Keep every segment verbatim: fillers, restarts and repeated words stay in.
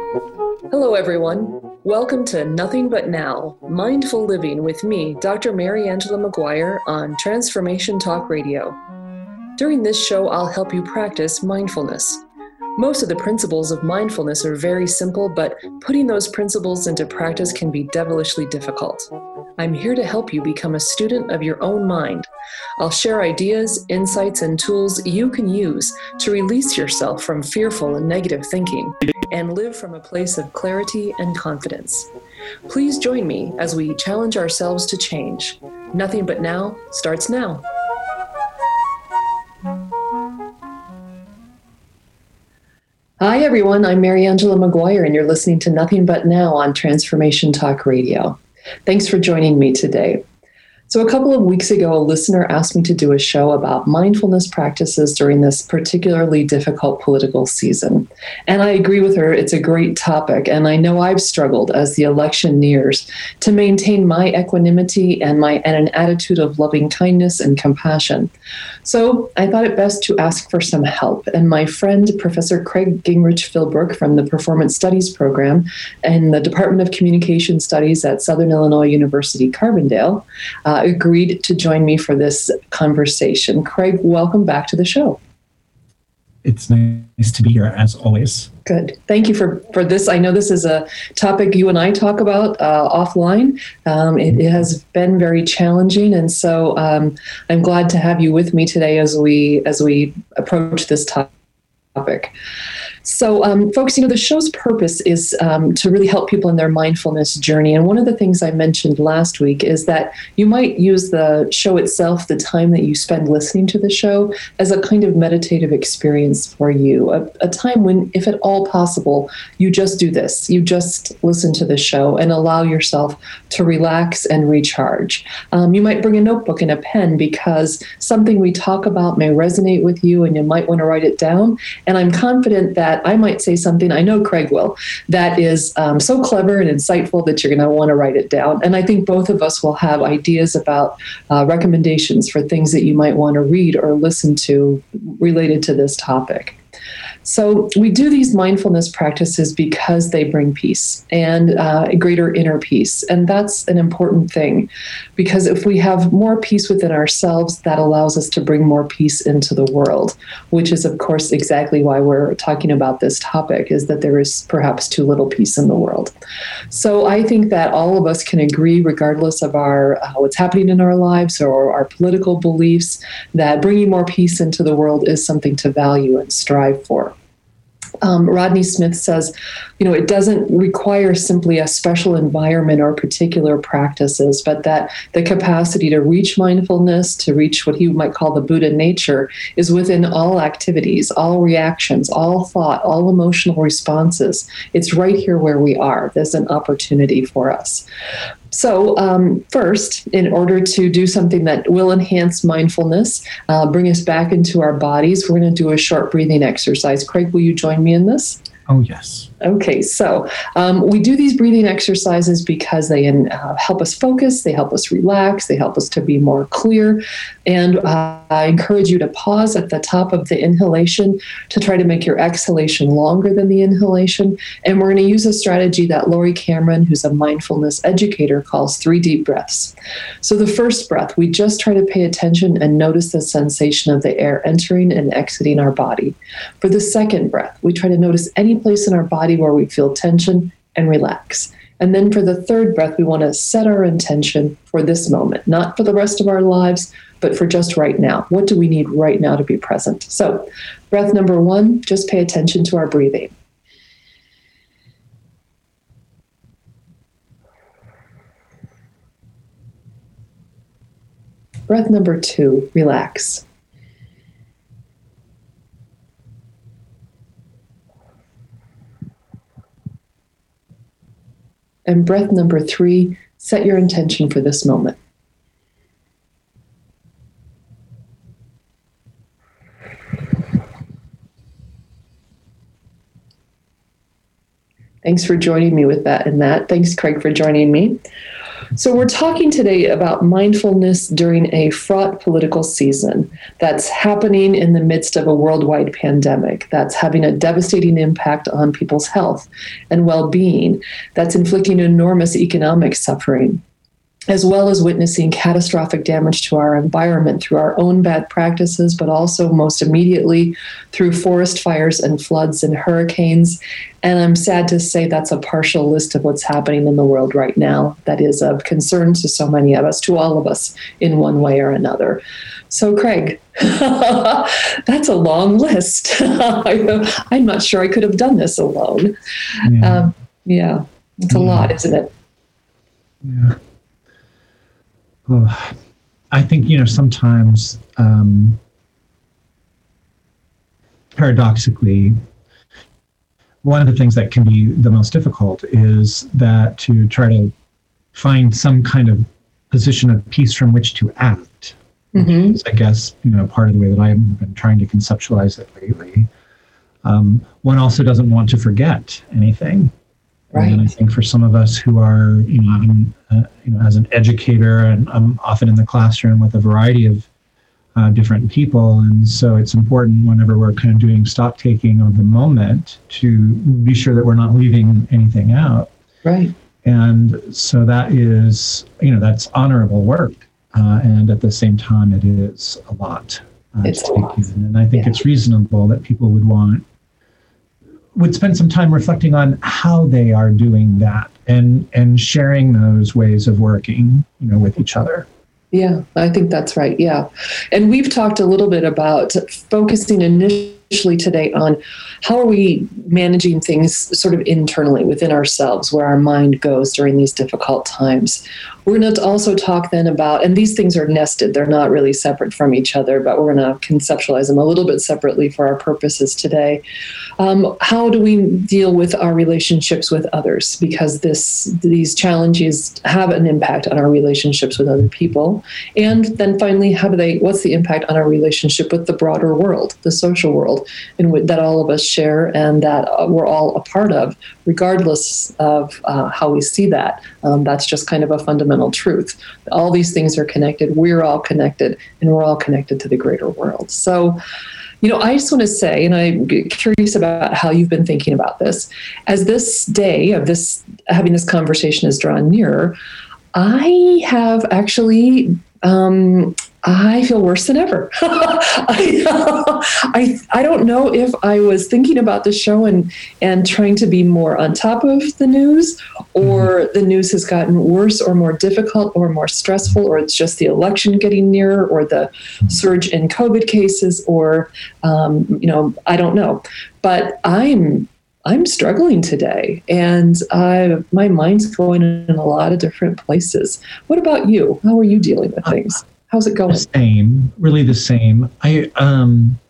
Hello, everyone. Welcome to Nothing But Now, Mindful Living with me, Doctor Mary Angela McGuire on Transformation Talk Radio. During this show, I'll help you practice mindfulness. Most of the principles of mindfulness are very simple, but putting those principles into practice can be devilishly difficult. I'm here to help you become a student of your own mind. I'll share ideas, insights, and tools you can use to release yourself from fearful and negative thinking and live from a place of clarity and confidence. Please join me as we challenge ourselves to change. Nothing But Now starts now. Hi, everyone. I'm Mary Angela McGuire, and you're listening to Nothing But Now on Transformation Talk Radio. Thanks for joining me today. So a couple of weeks ago, a listener asked me to do a show about mindfulness practices during this particularly difficult political season. And I agree with her, it's a great topic. And I know I've struggled as the election nears to maintain my equanimity and my and an attitude of loving kindness and compassion. So I thought it best to ask for some help. And my friend, Professor Craig Gingrich Philbrook from the Performance Studies program and the Department of Communication Studies at Southern Illinois University, Carbondale, uh, agreed to join me for this conversation. Craig, welcome back to the show. It's nice to be here, as always. Good. Thank you for, for this. I know this is a topic you and I talk about uh, offline. Um, it, it has been very challenging, and so um, I'm glad to have you with me today as we as we approach this topic. So, um, folks, you know, the show's purpose is um, to really help people in their mindfulness journey. And one of the things I mentioned last week is that you might use the show itself, the time that you spend listening to the show, as a kind of meditative experience for you, a, a time when, if at all possible, you just do this. You just listen to the show and allow yourself to relax and recharge. Um, you might bring a notebook and a pen because something we talk about may resonate with you and you might want to write it down. And I'm confident that I might say something, I know Craig will, that is um, so clever and insightful that you're going to want to write it down. And I think both of us will have ideas about uh, recommendations for things that you might want to read or listen to related to this topic. So we do these mindfulness practices because they bring peace and uh, a greater inner peace. And that's an important thing, because if we have more peace within ourselves, that allows us to bring more peace into the world, which is, of course, exactly why we're talking about this topic, is that there is perhaps too little peace in the world. So I think that all of us can agree, regardless of our uh, what's happening in our lives or our political beliefs, that bringing more peace into the world is something to value and strive for. Um, Rodney Smith says, you know, it doesn't require simply a special environment or particular practices, but that the capacity to reach mindfulness, to reach what he might call the Buddha nature, is within all activities, all reactions, all thought, all emotional responses. It's right here where we are. There's an opportunity for us. So um, first, in order to do something that will enhance mindfulness, uh, bring us back into our bodies, we're going to do a short breathing exercise. Craig, will you join me in this? Oh, yes. Okay, so um, we do these breathing exercises because they uh, help us focus, they help us relax, they help us to be more clear. And uh, I encourage you to pause at the top of the inhalation to try to make your exhalation longer than the inhalation. And we're going to use a strategy that Laurie Cameron, who's a mindfulness educator, calls three deep breaths. So the first breath, we just try to pay attention and notice the sensation of the air entering and exiting our body. For the second breath, we try to notice any place in our body where we feel tension and relax. And then for the third breath, we want to set our intention for this moment, not for the rest of our lives, but for just right now. What do we need right now to be present? So breath number one, just pay attention to our breathing. Breath number two, relax. And breath number three, set your intention for this moment. Thanks for joining me with that and that. Thanks, Craig, for joining me. So we're talking today about mindfulness during a fraught political season that's happening in the midst of a worldwide pandemic that's having a devastating impact on people's health and well-being, that's inflicting enormous economic suffering, as well as witnessing catastrophic damage to our environment through our own bad practices, but also most immediately through forest fires and floods and hurricanes. And I'm sad to say that's a partial list of what's happening in the world right now that is of concern to so many of us, to all of us in one way or another. So, Craig, that's a long list. I'm not sure I could have done this alone. Yeah, um, yeah it's a yeah. lot, isn't it? Yeah. Well, I think, you know, sometimes um, paradoxically, one of the things that can be the most difficult is that to try to find some kind of position of peace from which to act. Mm-hmm. Which is, I guess, you know, part of the way that I've been trying to conceptualize it lately. Um, one also doesn't want to forget anything. Right. And I think for some of us who are, you know, I'm, uh, you know, as an educator, and I'm often in the classroom with a variety of uh, different people, and so it's important whenever we're kind of doing stock taking of the moment to be sure that we're not leaving anything out. Right. And so that is, you know, that's honorable work, uh, and at the same time, it is a lot. Uh, it's to a lot. take in. And I think yeah. it's reasonable that people would want. would spend some time reflecting on how they are doing that and and sharing those ways of working, you know, with each other. Yeah, I think that's right. Yeah. And we've talked a little bit about focusing initially today on how are we managing things sort of internally within ourselves, where our mind goes during these difficult times. We're going to also talk then about, and these things are nested, they're not really separate from each other, but we're going to conceptualize them a little bit separately for our purposes today. Um, how do we deal with our relationships with others? Because this these challenges have an impact on our relationships with other people. And then finally, how do they, what's the impact on our relationship with the broader world, the social world, in which, that all of us share and that uh, we're all a part of, regardless of uh, how we see that. Um, that's just kind of a fundamental truth. All these things are connected. We're all connected, and we're all connected to the greater world. So, you know, I just want to say, and I'm curious about how you've been thinking about this, as this day of this, having this conversation is drawn nearer, I have actually, um, I feel worse than ever. I, I I don't know if I was thinking about the show and, and trying to be more on top of the news, or the news has gotten worse or more difficult or more stressful, or it's just the election getting nearer, or the surge in COVID cases, or, um, you know, I don't know. But I'm I'm struggling today, and I, my mind's going in a lot of different places. What about you? How are you dealing with things? How's it going? The same, really the same. I um,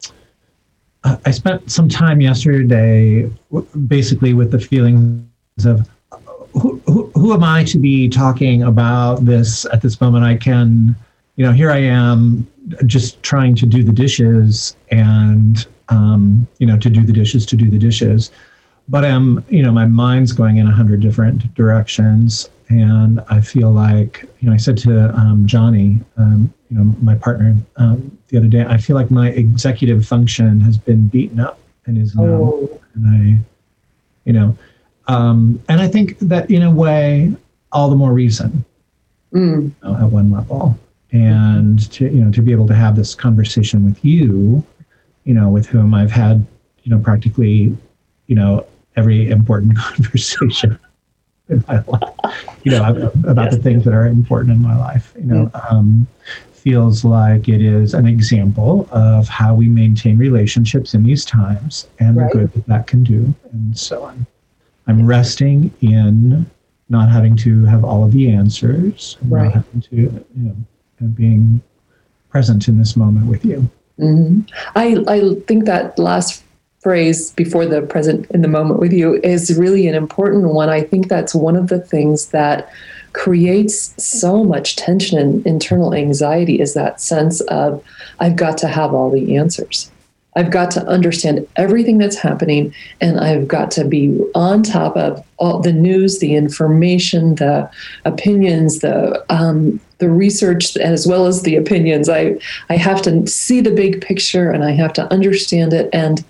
I spent some time yesterday, basically with the feelings of who, who who am I to be talking about this at this moment? I can, you know, here I am, just trying to do the dishes, and um, you know, to do the dishes, to do the dishes. But I'm, you know, my mind's going in a hundred different directions. And I feel like, you know, I said to um, Johnny, um, you know, my partner um, the other day, I feel like my executive function has been beaten up and is now, oh. and I, you know, um, and I think that in a way, all the more reason mm. you know, at one level. And to, you know, to be able to have this conversation with you, you know, with whom I've had, you know, practically, you know, every important conversation in my life, you know, about yes. the things that are important in my life, you know, mm. um, feels like it is an example of how we maintain relationships in these times and right. the good that that can do. And so I'm, I'm resting in not having to have all of the answers, right. not having to, you know, and being present in this moment with you. Mm-hmm. I, I think that last phrase, before the present in the moment with you, is really an important one. I think that's one of the things that creates so much tension and internal anxiety, is that sense of, I've got to have all the answers. I've got to understand everything that's happening, and I've got to be on top of all the news, the information, the opinions, the um, the research, as well as the opinions. I I have to see the big picture, and I have to understand it, and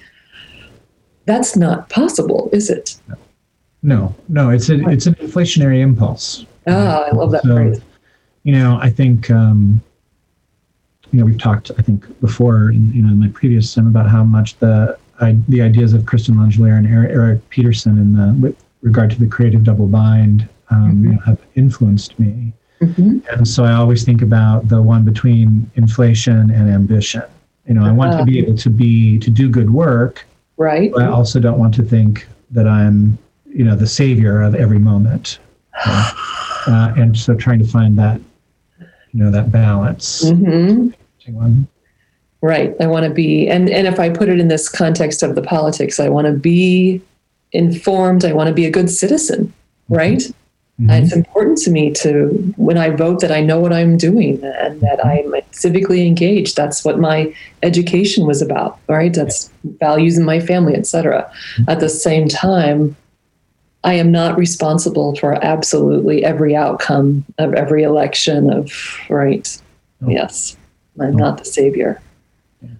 that's not possible, is it? No, no, it's a it's an inflationary impulse. Ah, I love that so, phrase. You know, I think. Um, You know, we've talked, I think, before, you know, in my previous time about how much the I, the ideas of Kristen Langelier and Eric, Eric Peterson in the with regard to the creative double bind um, mm-hmm. you know, have influenced me. Mm-hmm. And so I always think about the one between inflation and ambition. You know, I want uh, to be able to be to do good work, right? But I also don't want to think that I'm, you know, the savior of every moment. Okay? uh, and so trying to find that, you know, that balance. Mm-hmm. One. Right. I want to be, and, and if I put it in this context of the politics, I want to be informed. I want to be a good citizen, right? Mm-hmm. Uh, it's important to me to, when I vote, that I know what I'm doing and that I'm civically engaged. That's what my education was about, right? That's values in my family, et cetera. Mm-hmm. At the same time, I am not responsible for absolutely every outcome of every election of, right? Oh. Yes. I'm not the savior. Yeah.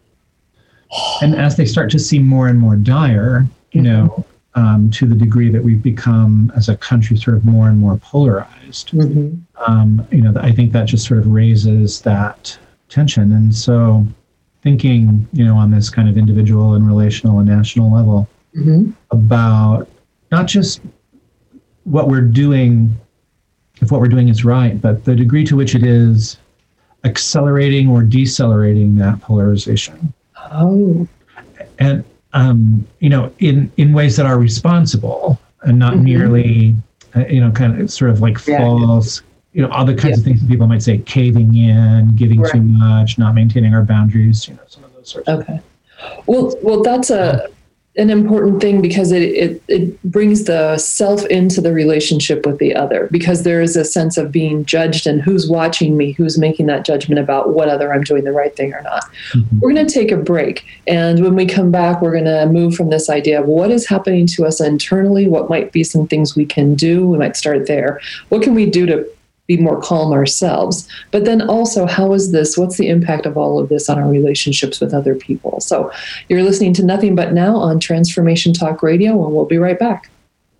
And as they start to seem more and more dire, you mm-hmm. know, um, to the degree that we've become as a country sort of more and more polarized, mm-hmm. um, you know, I think that just sort of raises that tension. And so thinking, you know, on this kind of individual and relational and national level mm-hmm. about not just what we're doing, if what we're doing is right, but the degree to which it is accelerating or decelerating that polarization. Oh. And, um, you know, in, in ways that are responsible and not mm-hmm. merely, uh, you know, kind of sort of like yeah. false, you know, all the kinds yeah. of things that people might say, caving in, giving right. too much, not maintaining our boundaries, you know, some of those sorts okay. of things. Okay. Well, well, that's a, an important thing because it, it it brings the self into the relationship with the other, because there is a sense of being judged and who's watching me, who's making that judgment about whether I'm doing the right thing or not. Mm-hmm. We're going to take a break. And when we come back, we're going to move from this idea of what is happening to us internally, what might be some things we can do. We might start there. What can we do to be more calm ourselves? But then also, how is this, what's the impact of all of this on our relationships with other people? So you're listening to Nothing But Now on Transformation Talk Radio, and we'll be right back.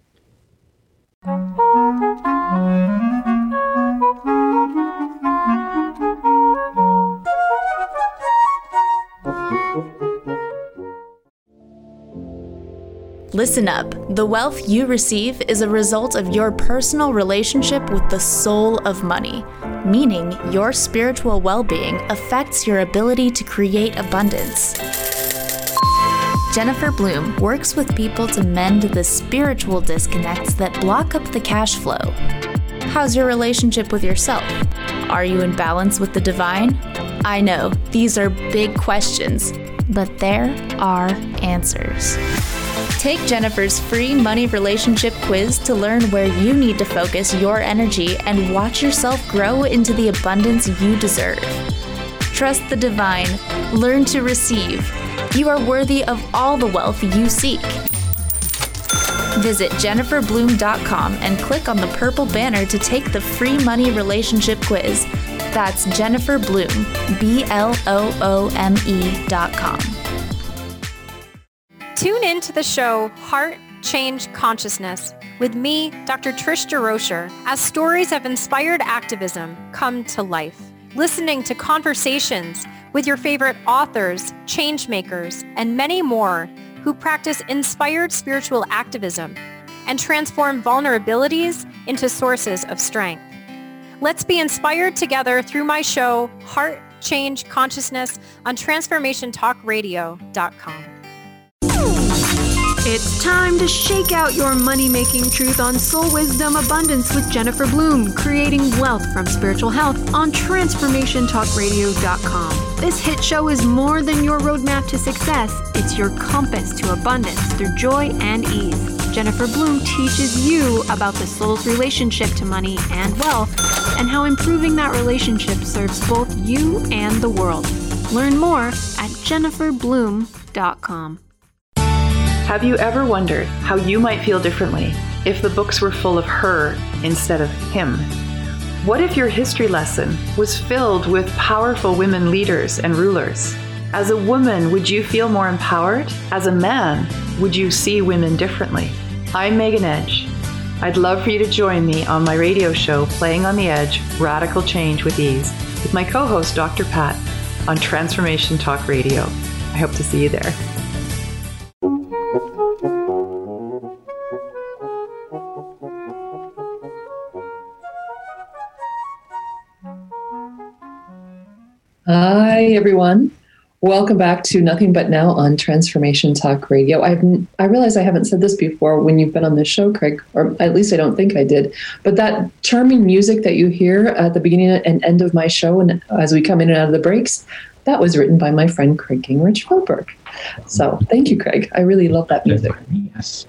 Listen up. The wealth you receive is a result of your personal relationship with the soul of money, meaning your spiritual well-being affects your ability to create abundance. Jennifer Bloom works with people to mend the spiritual disconnects that block up the cash flow. How's your relationship with yourself? Are you in balance with the divine? I know, these are big questions, but there are answers. Take Jennifer's free money relationship quiz to learn where you need to focus your energy and watch yourself grow into the abundance you deserve. Trust the divine. Learn to receive. You are worthy of all the wealth you seek. Visit jennifer bloom dot com and click on the purple banner to take the free money relationship quiz. That's Jennifer Bloom, B L O O M E dot com. Tune in to the show Heart Change Consciousness with me, Doctor Trish DeRocher, as stories of inspired activism come to life. Listening to conversations with your favorite authors, change makers, and many more who practice inspired spiritual activism and transform vulnerabilities into sources of strength. Let's be inspired together through my show Heart Change Consciousness on transformation talk radio dot com. It's time to shake out your money-making truth on Soul Wisdom Abundance with Jennifer Bloom, creating wealth from spiritual health on transformation talk radio dot com. This hit show is more than your roadmap to success. It's your compass to abundance through joy and ease. Jennifer Bloom teaches you about the soul's relationship to money and wealth and how improving that relationship serves both you and the world. Learn more at jennifer bloom dot com. Have you ever wondered how you might feel differently if the books were full of her instead of him? What if your history lesson was filled with powerful women leaders and rulers? As a woman, would you feel more empowered? As a man, would you see women differently? I'm Megan Edge. I'd love for you to join me on my radio show, Playing on the Edge, Radical Change with Ease, with my co-host, Doctor Pat, on Transformation Talk Radio. I hope to see you there. Hi, everyone. Welcome back to Nothing But Now on Transformation Talk Radio. I've, I realize I haven't said this before when you've been on this show, Craig, or at least I don't think I did, but that charming music that you hear at the beginning and end of my show and as we come in and out of the breaks, that was written by my friend Craig Gingrich Feldberg. So thank you, Craig. I really love that music. Yes.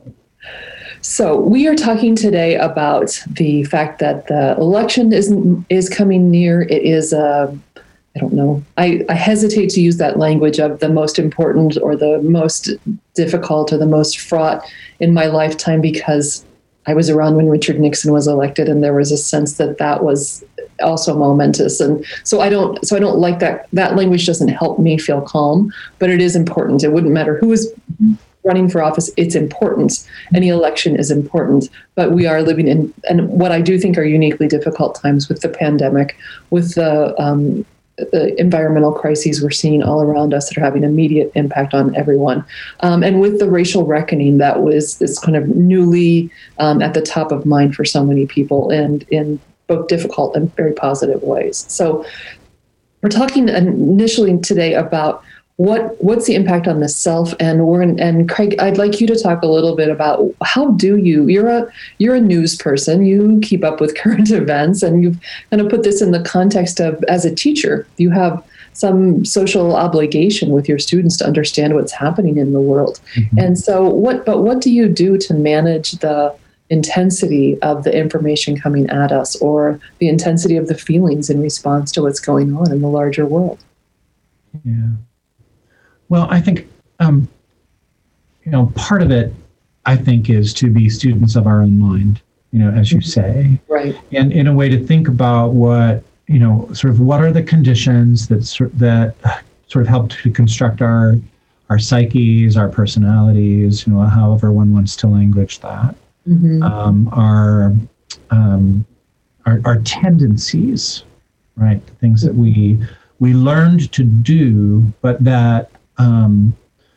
So we are talking today about the fact that the election is, is coming near. It is a uh, I don't know. I, I hesitate to use that language of the most important or the most difficult or the most fraught in my lifetime, because I was around when Richard Nixon was elected, and there was a sense that that was also momentous. And so I don't. So I don't like that. That language doesn't help me feel calm, but it is important. It wouldn't matter who is running for office. It's important. Any election is important, but we are living in, and what I do think are uniquely difficult times with the pandemic, with the um, the environmental crises we're seeing all around us that are having immediate impact on everyone. Um, and with the racial reckoning that was this kind of newly um, at the top of mind for so many people, and in both difficult and very positive ways. So we're talking initially today about what what's the impact on the self, and we're in, and Craig, I'd like you to talk a little bit about how do you you're a you're a news person, you keep up with current events, and you've kind of put this in the context of, as a teacher, you have some social obligation with your students to understand what's happening in the world. Mm-hmm. And so what but what do you do to manage the intensity of the information coming at us, or the intensity of the feelings in response to what's going on in the larger world? Yeah. Well, I think, um, you know, part of it, I think, is to be students of our own mind, you know, as you say. Right. And in a way to think about what, you know, sort of what are the conditions that sort that sort of help to construct our our psyches, our personalities, you know, however one wants to language that, mm-hmm. um, our, um, our our tendencies, right? The things that we we learned to do, but that Um,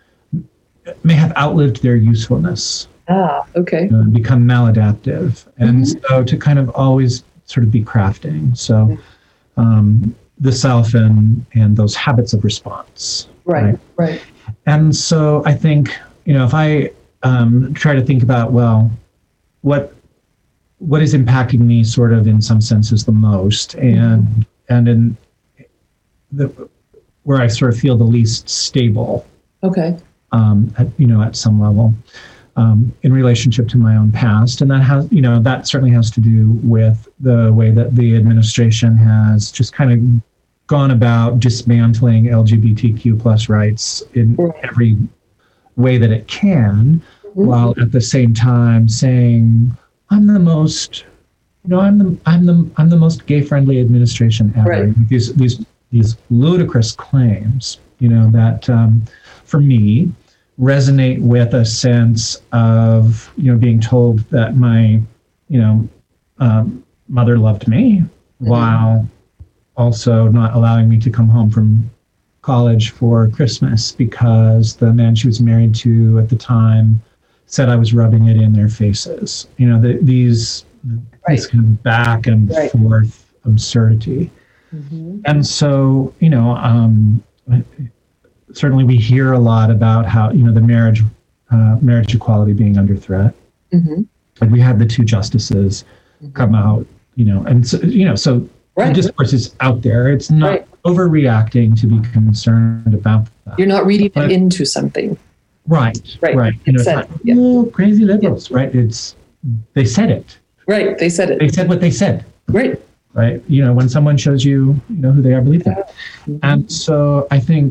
may have outlived their usefulness. Ah, okay. You know, and become maladaptive. And mm-hmm. so to kind of always sort of be crafting. So um, the self and, and those habits of response. Right, right, right. And so I think, you know, if I um, try to think about, well, what what is impacting me sort of in some senses the most, and mm-hmm. and in the where I sort of feel the least stable, okay, um, at, you know, at some level, um, in relationship to my own past, and that has, you know, that certainly has to do with the way that the administration has just kind of gone about dismantling L G B T Q plus rights in right. every way that it can, mm-hmm. while at the same time saying, "I'm the most, you know, I'm the I'm the I'm the most gay-friendly administration ever." Right. These these. These ludicrous claims, you know, that um, for me resonate with a sense of, you know, being told that my, you know, um, mother loved me, mm-hmm. while also not allowing me to come home from college for Christmas because the man she was married to at the time said I was rubbing it in their faces. You know, the, these right. this kind of back and right. forth absurdity. Mm-hmm. And so, you know, um, certainly we hear a lot about how, you know, the marriage uh, marriage equality being under threat. Mm-hmm. Like we had the two justices mm-hmm. come out, you know, and so, you know, so right. the discourse is out there. It's not right. overreacting to be concerned about that. You're not reading but, it into something. Right, right. right. You know, it's not, yeah. oh, crazy liberals, yeah. right? It's, they said it. Right, they said it. They said what they said. Right. Right. You know, when someone shows you, you know, who they are, believe that. Mm-hmm. And so I think,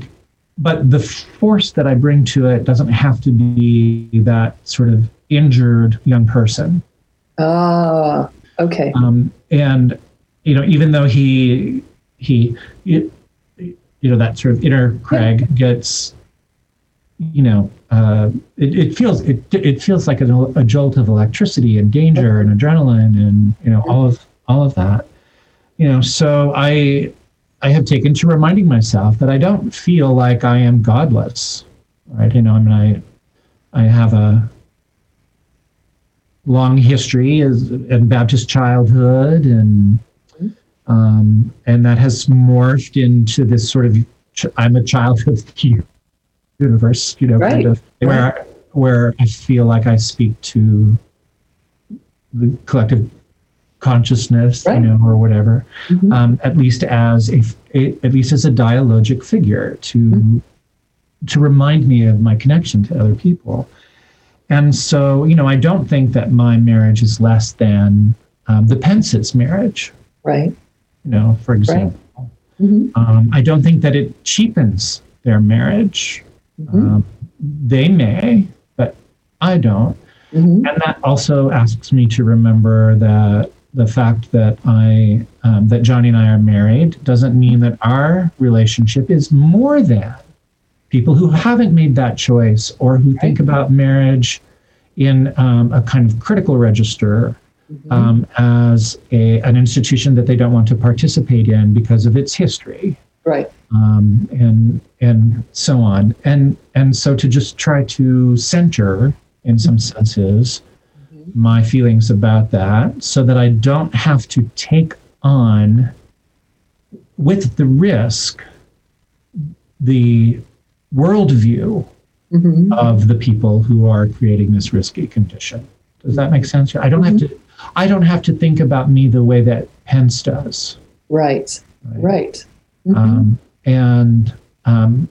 but the force that I bring to it doesn't have to be that sort of injured young person. Ah, okay. Um, and, you know, even though he, he, it, you know, that sort of inner Craig gets, you know, uh, it, it feels it it feels like a, a jolt of electricity and danger and adrenaline and, you know, all of all of that, you know. So I I have taken to reminding myself that I don't feel like I am godless, right? You know, I mean, I I have a long history as in Baptist childhood, and um, and that has morphed into this sort of I'm a child of the universe, you know, right. kind of where right. where I feel like I speak to the collective consciousness, right. you know, or whatever, mm-hmm. um, at least as a, a at least as a dialogic figure to mm-hmm. to remind me of my connection to other people. And so, you know, I don't think that my marriage is less than um, the Pence's marriage. Right. You know, for example, right. mm-hmm. um, I don't think that it cheapens their marriage. Mm-hmm. Um, they may, but I don't. Mm-hmm. And that also asks me to remember that the fact that I, um, that Johnny and I are married doesn't mean that our relationship is more than people who haven't made that choice or who right. think about marriage in um, a kind of critical register. Mm-hmm. Um, as a an institution that they don't want to participate in because of its history, right? Um, and and so on, and and so to just try to center, in some senses, mm-hmm. my feelings about that, so that I don't have to take on, with the risk, the worldview mm-hmm. of the people who are creating this risky condition. Does that make sense? I don't mm-hmm. have to. I don't have to think about me the way that Pence does. Right, right. right. Mm-hmm. Um, and um,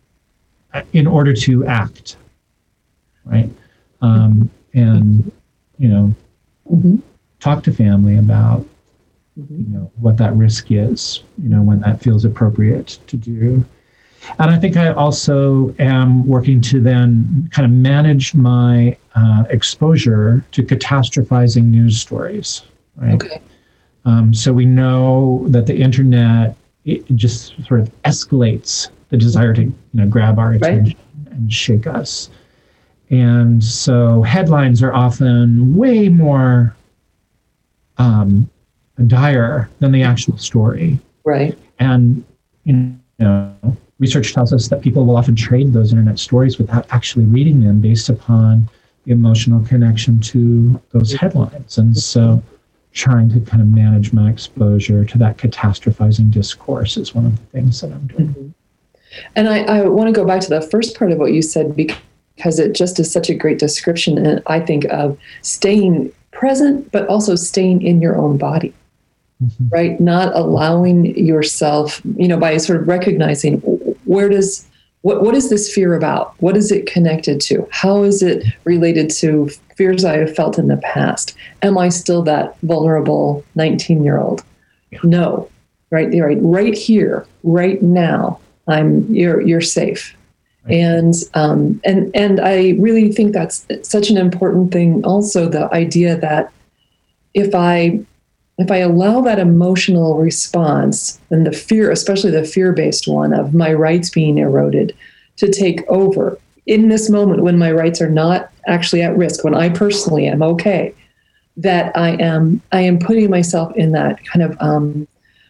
in order to act, right? Um, and, you know, mm-hmm. talk to family about, mm-hmm. you know, what that risk is, you know, when that feels appropriate to do. And I think I also am working to then kind of manage my uh, exposure to catastrophizing news stories, right? Okay. Um, so we know that the internet, it just sort of escalates the desire to, you know, grab our attention right. and shake us. And so headlines are often way more um, dire than the actual story. Right. And, you know, research tells us that people will often trade those internet stories without actually reading them based upon the emotional connection to those headlines. And so trying to kind of manage my exposure to that catastrophizing discourse is one of the things that I'm doing. Mm-hmm. And I, I want to go back to the first part of what you said, because it just is such a great description, and I think, of staying present, but also staying in your own body. Mm-hmm. Right? Not allowing yourself, you know, by sort of recognizing where does, what, what is this fear about? What is it connected to? How is it related to fears I have felt in the past? Am I still that vulnerable nineteen-year-old? Yeah. No, right, right, right here, right now, I'm, you're, you're safe. Right. And, um, and, and I really think that's such an important thing. Also, the idea that if I, If I allow that emotional response and the fear, especially the fear-based one of my rights being eroded, to take over in this moment when my rights are not actually at risk, when I personally am okay, that I am I am putting myself in that kind of um,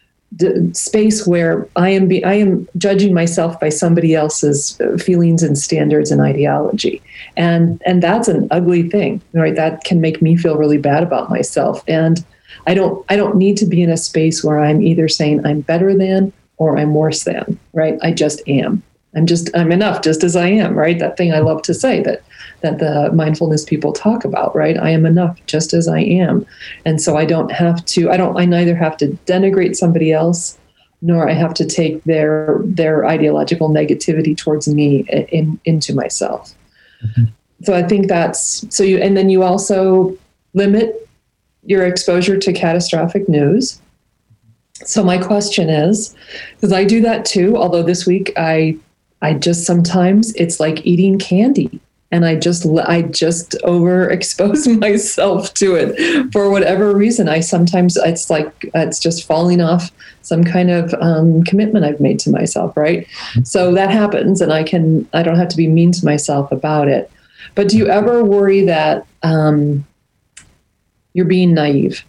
d- space where I am be I am judging myself by somebody else's feelings and standards and ideology, and and that's an ugly thing, right? That can make me feel really bad about myself. And I don't I don't need to be in a space where I'm either saying I'm better than or I'm worse than, right? I just am. I'm just, I'm enough just as I am, right? That thing I love to say that that the mindfulness people talk about, right? I am enough just as I am. And so I don't have to, I don't, I neither have to denigrate somebody else, nor I have to take their their ideological negativity towards me in, into myself. Mm-hmm. So I think that's, so you, and then you also limit your exposure to catastrophic news. So my question is, because I do that too, although this week I I just sometimes it's like eating candy. And I just I just overexpose myself to it for whatever reason. I sometimes it's like it's just falling off some kind of um, commitment I've made to myself, right? So that happens, and I can I don't have to be mean to myself about it. But do you ever worry that um, you're being naive?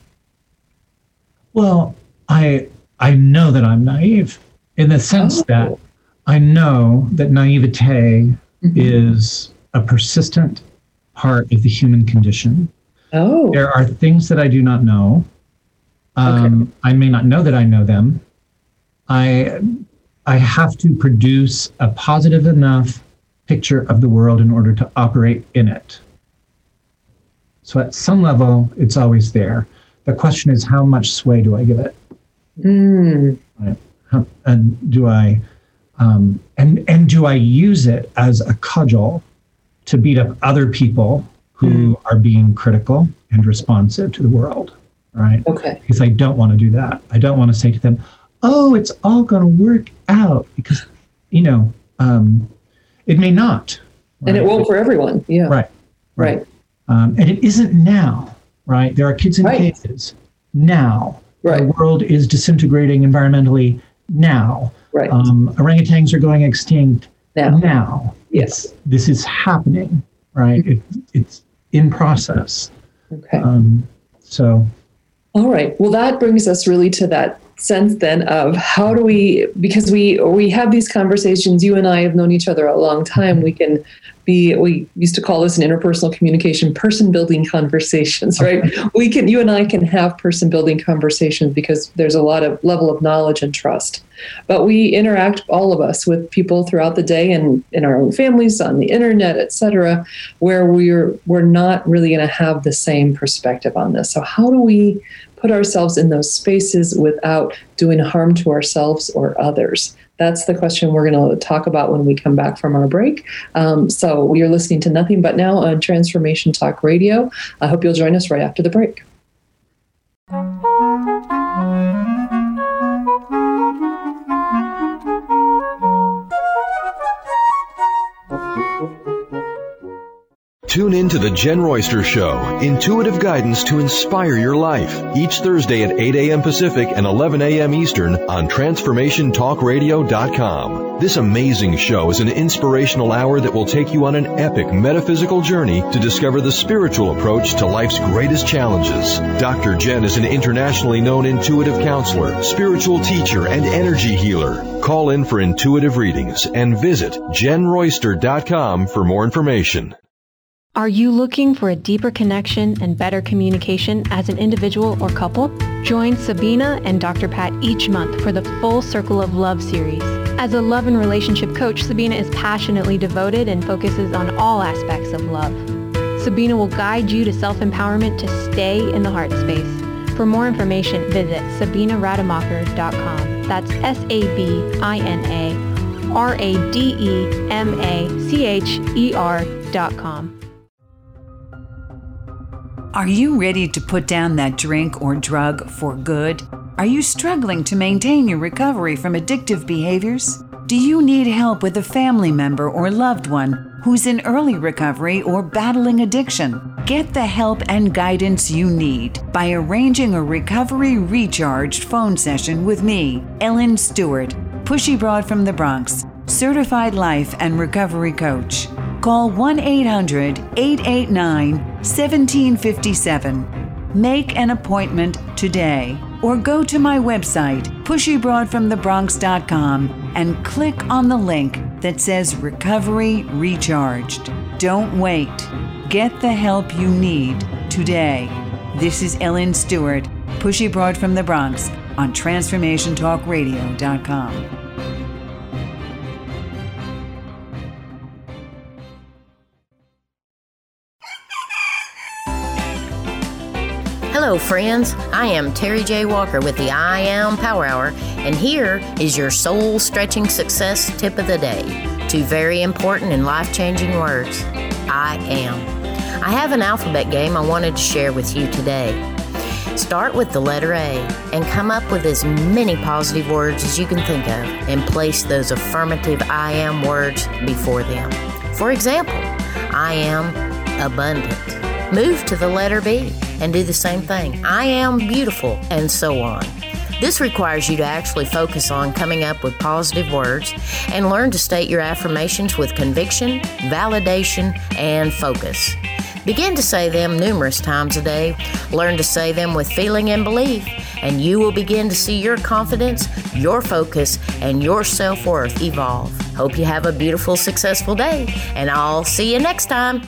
Well, I I know that I'm naive in the sense oh. that I know that naivete mm-hmm. is a persistent part of the human condition. Oh. There are things that I do not know. Um, okay. I may not know that I know them. I I have to produce a positive enough picture of the world in order to operate in it. So at some level, it's always there. The question is, how much sway do I give it? Mm. Right? How, and do I um, and and do I use it as a cudgel to beat up other people who mm. are being critical and responsive to the world, right? Okay. Because I don't want to do that. I don't want to say to them, oh, it's all going to work out, because, you know, um, it may not. Right? And it won't for everyone. Yeah. Right. Right. right. Um, and it isn't now, right? There are kids in right. cages now. Right. The world is disintegrating environmentally now. Right. Um, orangutans are going extinct now. now. Yes. This is happening, right? It, it's in process. Okay. Um, so. All right. Well, that brings us really to that sense then of how do we, because we we have these conversations, you and I have known each other a long time, we can be, we used to call this an interpersonal communication, person building conversations, right? We can, you and I can have person building conversations because there's a lot of level of knowledge and trust. But we interact, all of us, with people throughout the day and in our own families, on the internet, et cetera, where we're we're not really going to have the same perspective on this. So how do we put ourselves in those spaces without doing harm to ourselves or others? That's the question we're going to talk about when we come back from our break. Um, so we are listening to Nothing But Now on Transformation Talk Radio. I hope you'll join us right after the break. Tune in to The Jen Royster Show, intuitive guidance to inspire your life, each Thursday at eight a.m. Pacific and eleven a.m. Eastern on Transformation Talk Radio dot com. This amazing show is an inspirational hour that will take you on an epic metaphysical journey to discover the spiritual approach to life's greatest challenges. Doctor Jen is an internationally known intuitive counselor, spiritual teacher, and energy healer. Call in for intuitive readings and visit Jen Royster dot com for more information. Are you looking for a deeper connection and better communication as an individual or couple? Join Sabina and Doctor Pat each month for the Full Circle of Love series. As a love and relationship coach, Sabina is passionately devoted and focuses on all aspects of love. Sabina will guide you to self-empowerment to stay in the heart space. For more information, visit Sabina Rademacher dot com. That's S A B I N A R A D E M A C H E R dot com. Are you ready to put down that drink or drug for good? Are you struggling to maintain your recovery from addictive behaviors? Do you need help with a family member or loved one who's in early recovery or battling addiction? Get the help and guidance you need by arranging a Recovery Recharged phone session with me, Ellen Stewart, Pushy Broad from the Bronx, certified life and recovery coach. Call one eight hundred eight eight nine one seven five seven. Make an appointment today or go to my website, pushy broad from the bronx dot com, and click on the link that says Recovery Recharged. Don't wait. Get the help you need today. This is Ellen Stewart, Pushy Broad from the Bronx on Transformation Talk Radio dot com. Hello, friends. I am Terry J. Walker with the I Am Power Hour, and here is your soul-stretching success tip of the day. Two very important and life-changing words. I am. I have an alphabet game I wanted to share with you today. Start with the letter A and come up with as many positive words as you can think of and place those affirmative I am words before them. For example, I am abundant. Move to the letter B and do the same thing. I am beautiful, and so on. This requires you to actually focus on coming up with positive words and learn to state your affirmations with conviction, validation, and focus. Begin to say them numerous times a day. Learn to say them with feeling and belief, and you will begin to see your confidence, your focus, and your self-worth evolve. Hope you have a beautiful, successful day, and I'll see you next time.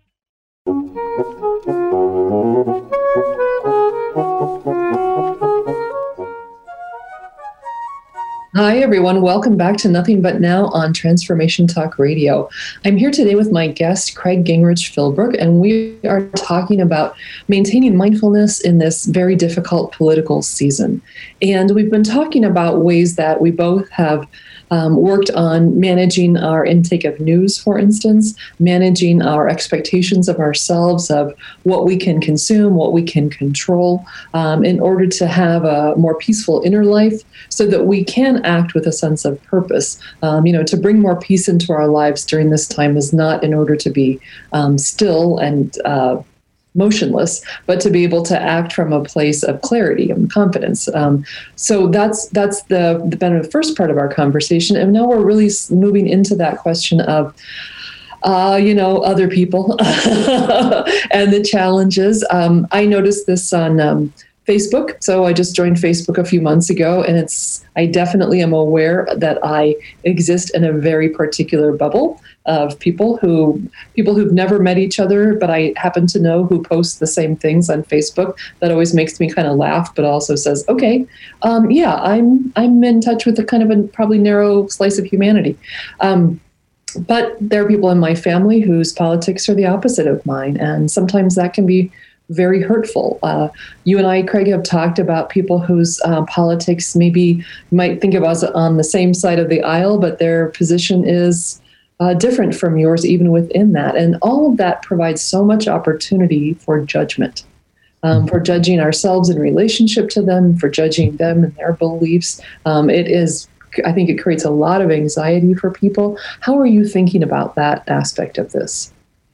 Hi, everyone. Welcome back to Nothing But Now on Transformation Talk Radio. I'm here today with my guest, Craig Gingrich Philbrook, and we are talking about maintaining mindfulness in this very difficult political season. And we've been talking about ways that we both have um, worked on managing our intake of news, for instance, managing our expectations of ourselves, of what we can consume, what we can control, um, in order to have a more peaceful inner life so that we can act with a sense of purpose. Um, you know, to bring more peace into our lives during this time is not in order to be um, still and uh, motionless, but to be able to act from a place of clarity and confidence. Um, so that's that's the the kind of first part of our conversation, and now we're really moving into that question of, uh, you know, other people and the challenges. Um, I noticed this on Um, Facebook. So I just joined Facebook a few months ago, and it's I definitely am aware that I exist in a very particular bubble of people who people who've never met each other, but I happen to know who post the same things on Facebook. That always makes me kind of laugh, but also says, okay, um, yeah, I'm I'm in touch with a kind of a probably narrow slice of humanity. Um, but there are people in my family whose politics are the opposite of mine, and sometimes that can be very hurtful. Uh, you and I, Craig, have talked about people whose uh, politics maybe you might think of us on the same side of the aisle, but their position is uh, different from yours, even within that. And all of that provides so much opportunity for judgment, um, for judging ourselves in relationship to them, for judging them and their beliefs. Um, it is, I think it creates a lot of anxiety for people. How are you thinking about that aspect of this?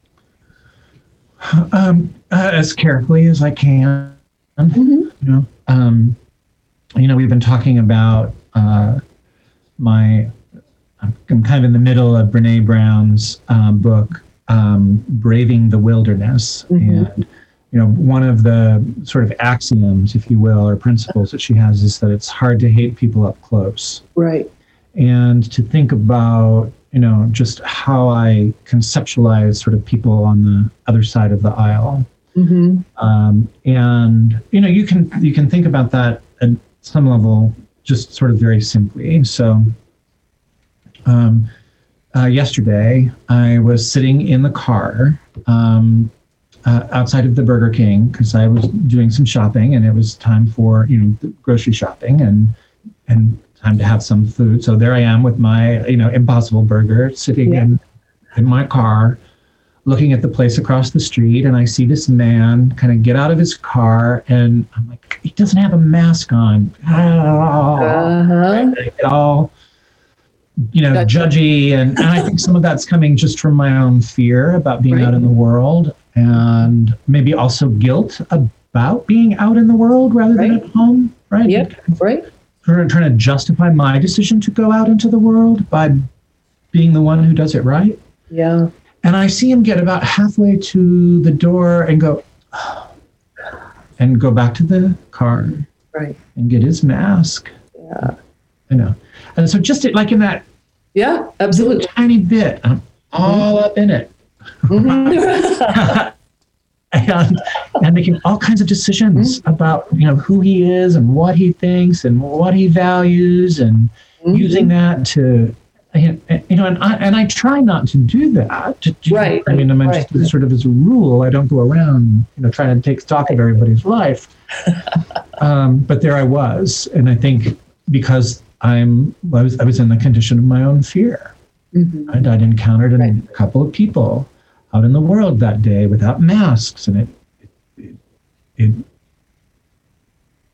Um, uh, as carefully as I can. Mm-hmm. You know, um, you know, we've been talking about uh, my. I'm kind of in the middle of Brene Brown's um, book, um, "Braving the Wilderness," mm-hmm. and you know, one of the sort of axioms, if you will, or principles that she has is that it's hard to hate people up close. Right. And to think about, you know, just how I conceptualize sort of people on the other side of the aisle. Mm-hmm. Um, and, you know, you can you can think about that at some level just sort of very simply. So um, uh, yesterday, I was sitting in the car um, uh, outside of the Burger King because I was doing some shopping, and it was time for, you know, the grocery shopping and and time to have some food. So there I am with my, you know, Impossible Burger, sitting yeah. in, in my car, looking at the place across the street, and I see this man kind of get out of his car, and I'm like, he doesn't have a mask on. Uh-huh. Right? All, you know, gotcha. Judgy, and, and I think some of that's coming just from my own fear about being right. out in the world, and maybe also guilt about being out in the world rather right. than at home, right? Yep, right. Trying to justify my decision to go out into the world by being the one who does it right. Yeah. And I see him get about halfway to the door and go, oh, and go back to the car. Right. And get his mask. Yeah. I know. And so just like in that. Yeah, absolutely. Tiny bit, I'm all up in it. Mm-hmm. And, and making all kinds of decisions mm-hmm. about, you know, who he is and what he thinks and what he values, and mm-hmm. using that to, you know, and I, and I try not to do that. To, to, right. I mean, I'm right. just sort of as a rule, I don't go around, you know, trying to take stock of everybody's life. um, but there I was, and I think because I'm, I was, I was in the condition of my own fear. Mm-hmm. And I'd encountered right. a couple of people out in the world that day without masks, and it it, it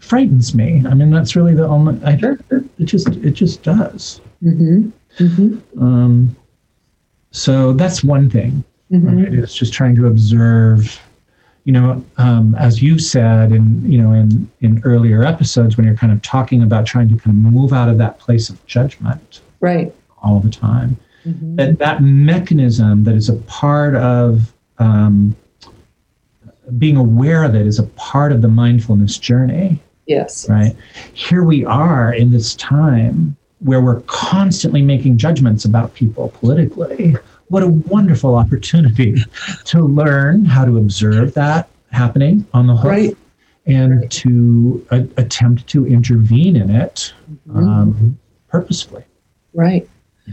frightens me. I mean, that's really the only, I, it just, it just does. Mm-hmm. Mm-hmm. Um, so that's one thing, mm-hmm. right? It's just trying to observe, you know, um, as you said in, you know, in, in earlier episodes, when you're kind of talking about trying to kind of move out of that place of judgment. Right. All the time. Mm-hmm. That that mechanism that is a part of um, being aware of it is a part of the mindfulness journey. Yes. Right. Here we are in this time where we're constantly making judgments about people politically. What a wonderful opportunity to learn how to observe that happening on the whole, right. and right. to uh, attempt to intervene in it mm-hmm. um, purposefully. Right.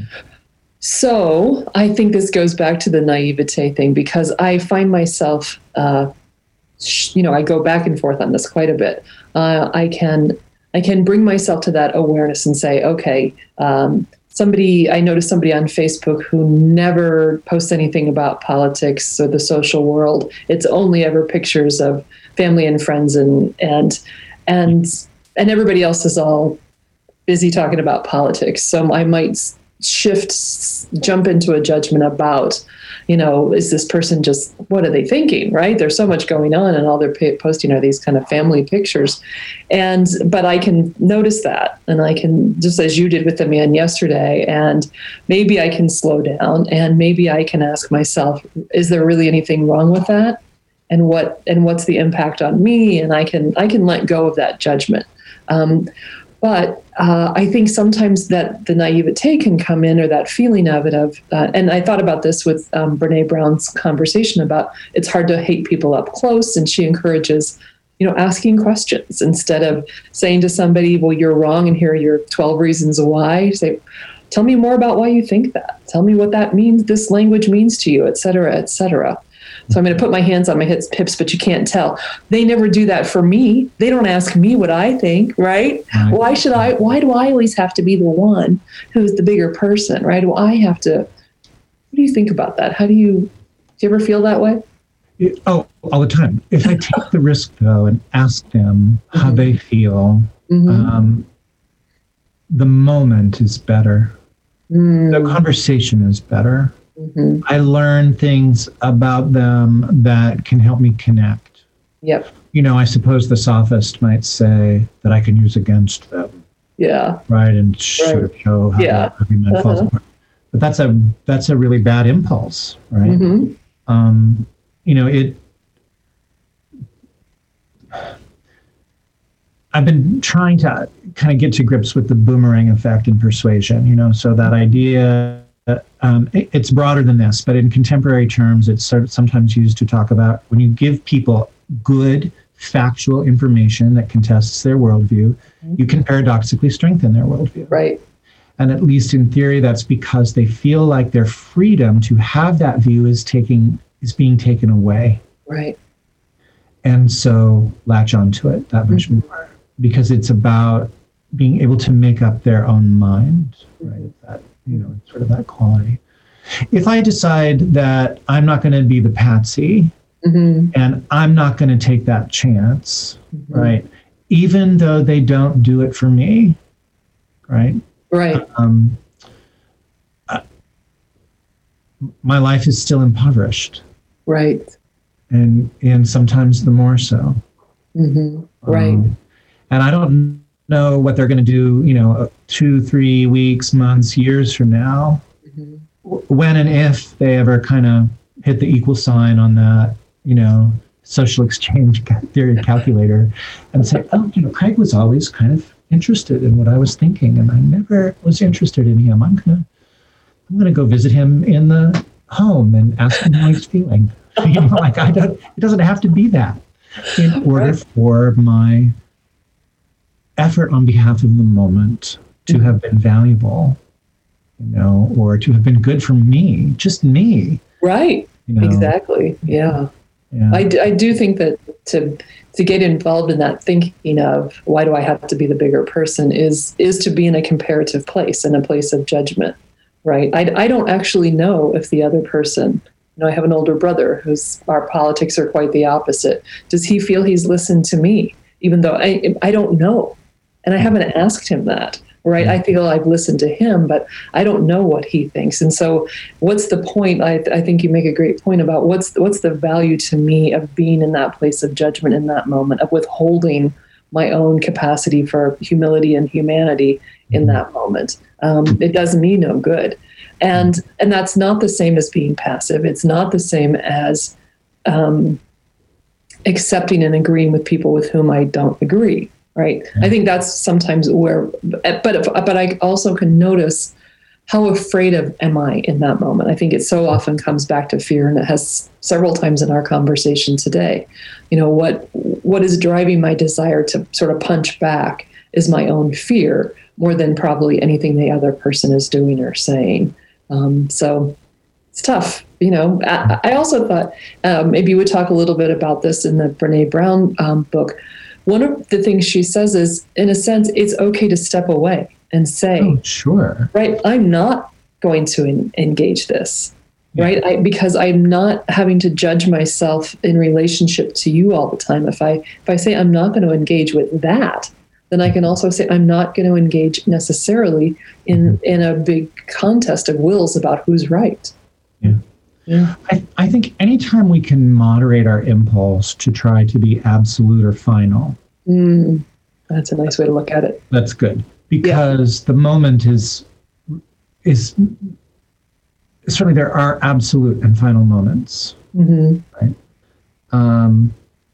So I think this goes back to the naivete thing, because I find myself, uh, sh- you know, I go back and forth on this quite a bit. Uh, I can I can bring myself to that awareness and say, okay, um, somebody, I noticed somebody on Facebook who never posts anything about politics or the social world. It's only ever pictures of family and friends, and and and and everybody else is all busy talking about politics. So I might shift, jump into a judgment about, you know, is this person just, what are they thinking, right? There's so much going on, and all they're p- posting are these kind of family pictures. And, but I can notice that, and I can, just as you did with the man yesterday, and maybe I can slow down, and maybe I can ask myself, is there really anything wrong with that? And what, and what's the impact on me? And I can, I can let go of that judgment. Um, But uh, I think sometimes that the naivete can come in, or that feeling of it of, uh, and I thought about this with um, Brene Brown's conversation about it's hard to hate people up close. And she encourages, you know, asking questions instead of saying to somebody, well, you're wrong, and here are your twelve reasons why. Say, tell me more about why you think that. Tell me what that means, this language means to you, et cetera, et cetera. So I'm going to put my hands on my hips, hips, but you can't tell. They never do that for me. They don't ask me what I think, right? right? Why should I, why do I always have to be the one who's the bigger person, right? Well, I have to, what do you think about that? How do you, do you ever feel that way? It, oh, all the time. If I take the risk, though, and ask them mm-hmm. how they feel, mm-hmm. um, the moment is better. Mm. The conversation is better. Mm-hmm. I learn things about them that can help me connect. Yep. You know, I suppose the sophist might say that I can use against them. Yeah. Right, and sort of show how yeah. the argument uh-huh. falls apart. But that's a that's a really bad impulse, right? Mm-hmm. Um, you know, it. I've been trying to kind of get to grips with the boomerang effect in persuasion. You know, so that idea. Um, it, it's broader than this, but in contemporary terms, it's sort of sometimes used to talk about when you give people good, factual information that contests their worldview, mm-hmm. you can paradoxically strengthen their worldview. Right. And at least in theory, that's because they feel like their freedom to have that view is taking is being taken away. Right. And so latch onto it that much mm-hmm. more, because it's about being able to make up their own mind, right? That, you know, sort of that quality. If I decide that I'm not going to be the patsy mm-hmm. and I'm not going to take that chance, mm-hmm. right? Even though they don't do it for me, right? Right. Um, uh, my life is still impoverished. Right. And and sometimes the more so. Mm-hmm. Right. Um, and I don't know what they're going to do, you know, two, three weeks, months, years from now, mm-hmm. when and if they ever kind of hit the equal sign on that, you know, social exchange theory calculator and say, oh, you know, Craig was always kind of interested in what I was thinking, and I never was interested in him. I'm gonna, I'm gonna go visit him in the home and ask him how he's feeling. You know, like I don't. It doesn't have to be that in order for my effort on behalf of the moment to have been valuable, you know, or to have been good for me, just me. Right. You know? Exactly. Yeah. yeah. I, d- I do think that to to get involved in that thinking of why do I have to be the bigger person is is to be in a comparative place, in a place of judgment, right? I, I don't actually know if the other person, you know, I have an older brother whose our politics are quite the opposite. Does he feel he's listened to me? even though I, I don't know. And I haven't asked him that, right? I feel I've listened to him, but I don't know what he thinks. And so what's the point? I, I think you make a great point about what's, what's the value to me of being in that place of judgment in that moment, of withholding my own capacity for humility and humanity in that moment. Um, it does me no good. And, and that's not the same as being passive. It's not the same as um, accepting and agreeing with people with whom I don't agree. Right. I think that's sometimes where, but if, but I also can notice how afraid of am I in that moment. I think it so often comes back to fear, and it has several times in our conversation today. You know, what what is driving my desire to sort of punch back is my own fear more than probably anything the other person is doing or saying. Um, so it's tough. You know, I, I also thought uh, maybe you would talk a little bit about this in the Brene Brown um, book. One of the things she says is, in a sense, it's okay to step away and say, oh, sure, right, I'm not going to en- engage this, yeah. right? I, because I'm not having to judge myself in relationship to you all the time. If I if I say I'm not going to engage with that, then I can also say I'm not going to engage necessarily in, in a big contest of wills about who's right. Yeah. Yeah. I, I think anytime we can moderate our impulse to try to be absolute or final. Mm, that's a nice way to look at it. That's good. Because yeah. the moment is, is certainly there are absolute and final moments. Mm-hmm. Right? Um,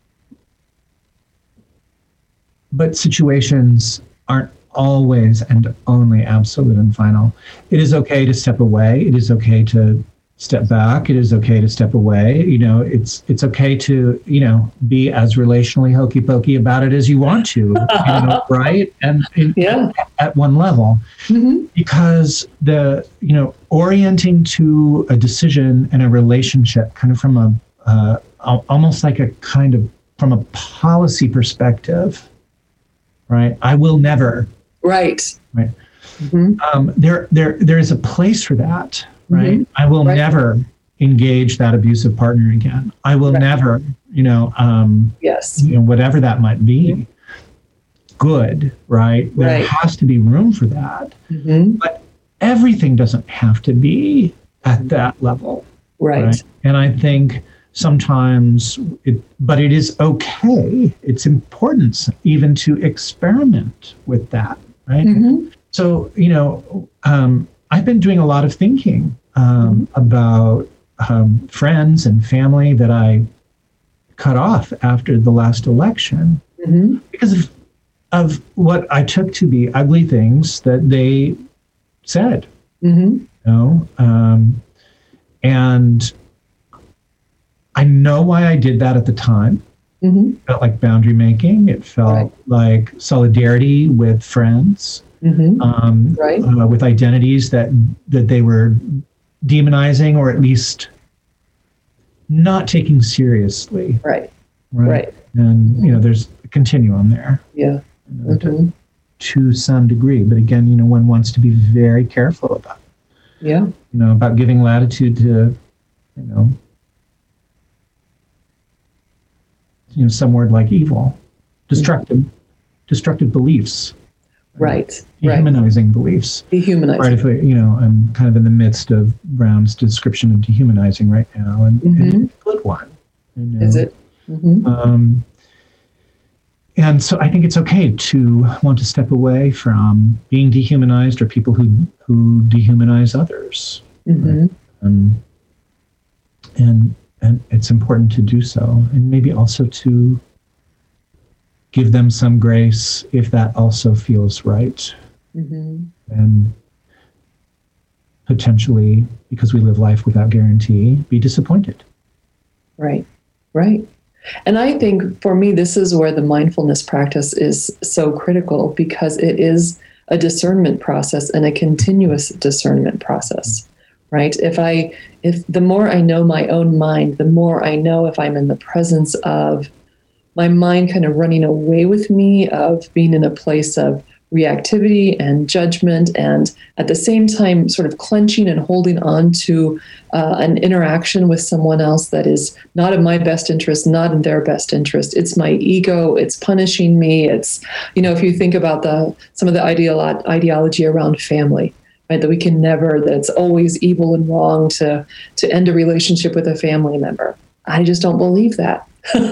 but situations aren't always and only absolute and final. It is okay to step away. It is okay to step back. It is okay to step away. You know, it's it's okay to, you know, be as relationally hokey pokey about it as you want to, you know, right? And in, yeah. at, at one level, mm-hmm. because the, you know, orienting to a decision and a relationship kind of from a, uh, almost like a kind of from a policy perspective, right? I will never. Right. Right. Mm-hmm. Um, there, there, there is a place for that. Right. Mm-hmm. I will right. never engage that abusive partner again. I will right. never, you know, um, yes, you know, whatever that might be. Mm-hmm. Good. Right. There right. has to be room for that. Mm-hmm. But everything doesn't have to be at that level. Right. right. And I think sometimes, it, but it is okay. It's important even to experiment with that. Right. Mm-hmm. So, you know, um, I've been doing a lot of thinking um, mm-hmm. about um, friends and family that I cut off after the last election mm-hmm. because of, of what I took to be ugly things that they said. Mm-hmm. You know? Um, and I know why I did that at the time. Mm-hmm. It felt like boundary making. It felt right. like solidarity with friends. Mm-hmm. Um, right. uh, with identities that that they were demonizing or at least not taking seriously. Right. Right. Right. And you know, there's a continuum there. Yeah. You know, mm-hmm. to, to some degree, but again, you know, one wants to be very careful about. Yeah. You know, about giving latitude to, you know, you know, some word like evil, destructive, mm-hmm. destructive beliefs. Right. Dehumanizing right. beliefs. Dehumanizing. Right. If we, you know, I'm kind of in the midst of Brown's description of dehumanizing right now, and, mm-hmm. and it's a good one. You know? Is it? Mm-hmm. Um, and so I think it's okay to want to step away from being dehumanized or people who who dehumanize others. Mm-hmm. Right? Um, and and it's important to do so, and maybe also to give them some grace if that also feels right. Mm-hmm. And potentially, because we live life without guarantee, be disappointed. Right, right. And I think for me, this is where the mindfulness practice is so critical, because it is a discernment process and a continuous discernment process, right? If I, if the more I know my own mind, the more I know if I'm in the presence of my mind kind of running away with me, of being in a place of reactivity and judgment, and at the same time sort of clenching and holding on to uh, an interaction with someone else that is not in my best interest, not in their best interest. It's my ego, it's punishing me. It's, you know, if you think about the some of the ideolo- ideology around family, right, that we can never, that it's always evil and wrong to to end a relationship with a family member. I just don't believe that.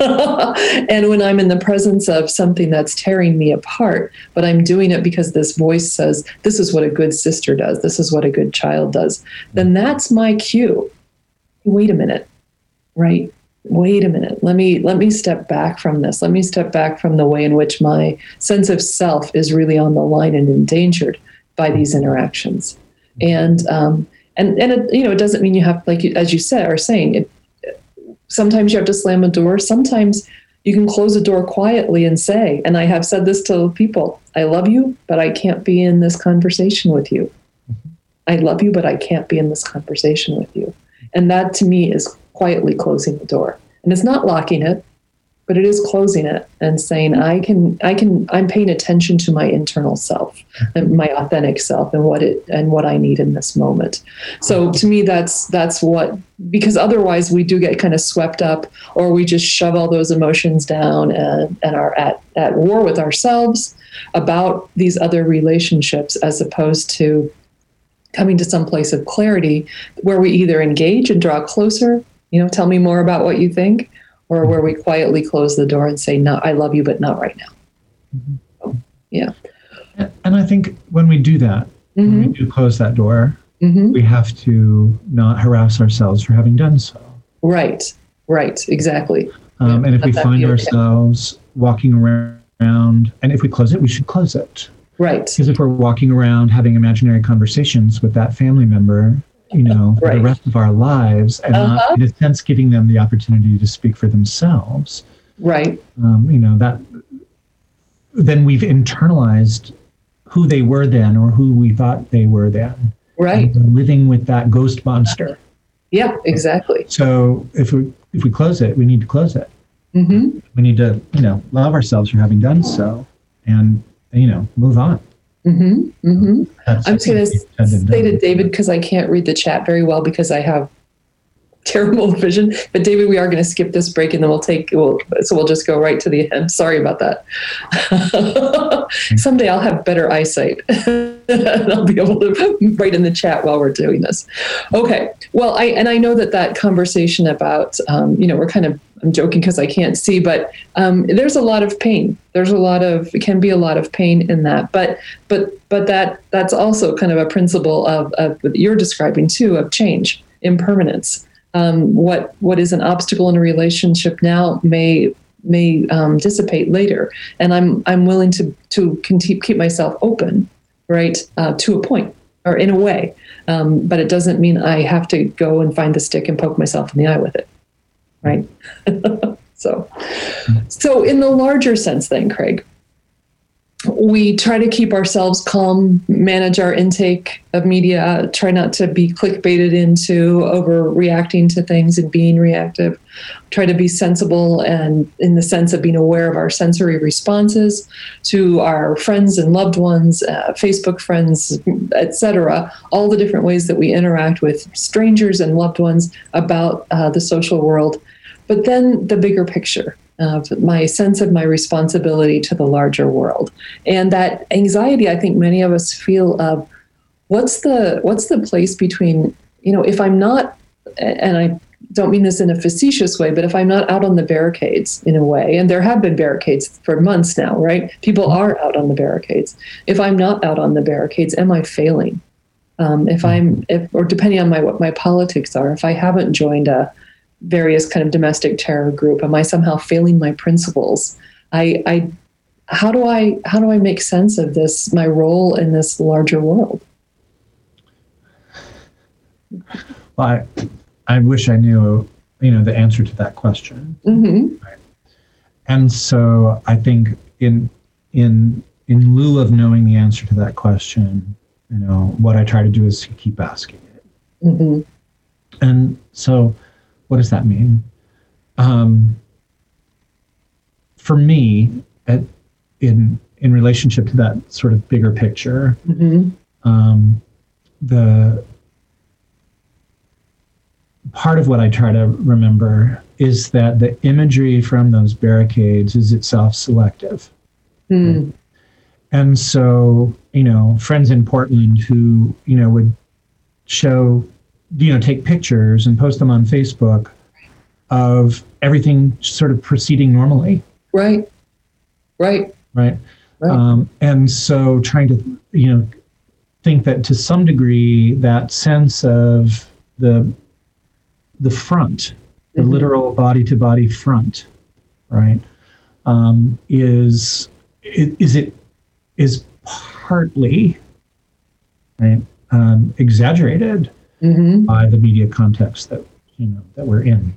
And when I'm in the presence of something that's tearing me apart, but I'm doing it because this voice says, this is what a good sister does, this is what a good child does, then that's my cue. Wait a minute, right? Wait a minute. Let me let me step back from this. Let me step back from the way in which my sense of self is really on the line and endangered by these interactions. And um, and and it, you know, it doesn't mean you have, like you, as you said, are saying it. Sometimes you have to slam a door. Sometimes you can close a door quietly and say, and I have said this to people, I love you, but I can't be in this conversation with you. I love you, but I can't be in this conversation with you. And that to me is quietly closing the door. And it's not locking it, but it is closing it and saying, I can, I can, I'm paying attention to my internal self and my authentic self and what it, and what I need in this moment. So to me, that's, that's what, because otherwise we do get kind of swept up, or we just shove all those emotions down and, and are at, at war with ourselves about these other relationships, as opposed to coming to some place of clarity where we either engage and draw closer, you know, tell me more about what you think, or where we quietly close the door and say, no, I love you, but not right now. Mm-hmm. So, yeah. And I think when we do that, mm-hmm. when we do close that door, mm-hmm. we have to not harass ourselves for having done so. Right, right, exactly. Um, yeah, and if we find ourselves okay. walking around, and if we close it, we should close it. Right. Because if we're walking around having imaginary conversations with that family member, you know, for right. the rest of our lives, and uh-huh. not, in a sense, giving them the opportunity to speak for themselves. Right. Um, you know, that then we've internalized who they were then, or who we thought they were then. Right. And living with that ghost monster. Yeah, exactly. So if we if we close it, we need to close it. Mm-hmm. We need to, you know, love ourselves for having done so, and, you know, move on. Mm-hmm. Mm-hmm. I'm just going to say to David, because I can't read the chat very well because I have terrible vision. But David, we are going to skip this break, and then we'll take. We'll, so we'll just go right to the end. Sorry about that. Someday I'll have better eyesight, and I'll be able to write in the chat while we're doing this. Okay. Well, I and I know that that conversation about, um, you know, we're kind of. I'm joking because I can't see, but um, there's a lot of pain. There's a lot of, it can be a lot of pain in that, but but but that that's also kind of a principle of, of what you're describing too, of change, impermanence. Um, what what is an obstacle in a relationship now may may um, dissipate later, and I'm I'm willing to to keep keep myself open, right, uh, to a point or in a way, um, but it doesn't mean I have to go and find the stick and poke myself in the eye with it. Right. so, so in the larger sense then, Craig, we try to keep ourselves calm, manage our intake of media, try not to be clickbaited into overreacting to things and being reactive, try to be sensible and in the sense of being aware of our sensory responses to our friends and loved ones, uh, Facebook friends, et cetera, all the different ways that we interact with strangers and loved ones about uh, the social world. But then the bigger picture of my sense of my responsibility to the larger world. And that anxiety, I think many of us feel of what's the what's the place between, you know, if I'm not, and I don't mean this in a facetious way, but if I'm not out on the barricades in a way, and there have been barricades for months now, right? People are out on the barricades. If I'm not out on the barricades, am I failing? Um, if I'm, if, or depending on my what my politics are, if I haven't joined a various kind of domestic terror group, am I somehow failing my principles? I, I, how do I, how do I make sense of this, my role in this larger world? Well, I, I wish I knew, you know, the answer to that question. Mm-hmm. Right? And so I think in, in, in lieu of knowing the answer to that question, you know, what I try to do is keep asking it. Mm-hmm. And so, what does that mean? Um, for me, at, in in relationship to that sort of bigger picture, Mm-hmm. um, the part of what I try to remember is that the imagery from those barricades is itself selective. Mm. Right? And so, you know, friends in Portland who, you know, would show, you know, take pictures and post them on Facebook of everything sort of proceeding normally. Right. Right. Right. Right. Um, and so trying to, you know, think that to some degree that sense of the the front, the mm-hmm. literal body to body front, right, um, is is it is partly right um, exaggerated mm-hmm. by the media context that you know that we're in.